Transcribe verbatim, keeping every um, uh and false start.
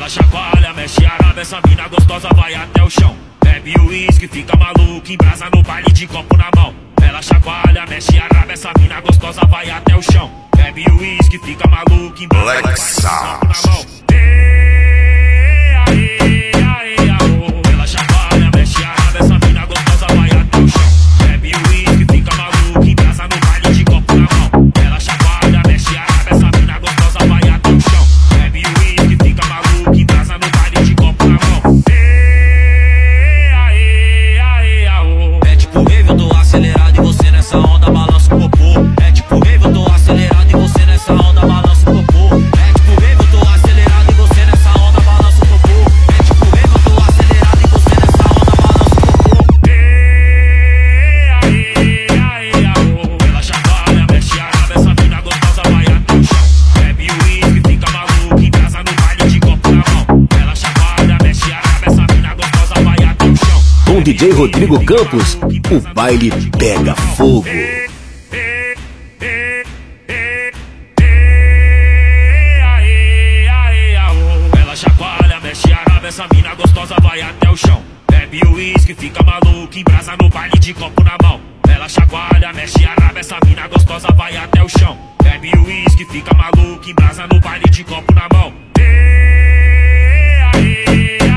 Ela chacoalha, mexe a raba, essa mina gostosa vai até o chão. Bebe o uísque, fica maluco, embrasa no baile de copo na mão. Ela chacoalha, mexe a raba, essa mina gostosa vai até o chão. Bebe o uísque, fica maluco, embrasa no baile de copo na mão. Ê, aê, aê, aô. Ela chacoalha, mexe a raba, essa mina gostosa vai até o chão. Bebe o uísque, fica maluco, embrasa no baile de copo na mão. Ela chacoalha, mexe a raba, essa mina gostosa vai até o chão. Bebe o uísque, fica maluco, embrasa no baile de copo na mão. Ê, aê, aê, aô. É tipo rave, eu tô acelerado e você nessa onda balança o popô. É tipo rave, eu tô acelerado e você nessa onda balança o popô. É tipo rave, eu tô acelerado e você nessa onda balança o popô. É tipo rave, eu tô acelerado e você nessa onda balança o popô. Ê, aê, aê, aô. Ela chacoalha, mexe a raba, essa mina gostosa vai até o chão. Bebe o uísque, fica maluco, embrasa no baile de copo na mão. Ela chacoalha, mexe a raba, essa mina gostosa vai até o chão. Com D J Rodrigo Campos, o baile pega fogo. Ela chacoalha, mexe a raba, essa mina gostosa vai até o chão. Bebe o uísque, fica maluco, embrasa no baile de copo na mão. Ela chacoalha, mexe a raba, essa mina gostosa vai até o chão. Bebe o uísque, fica maluco, embrasa no baile de copo na mão. Ê, aê,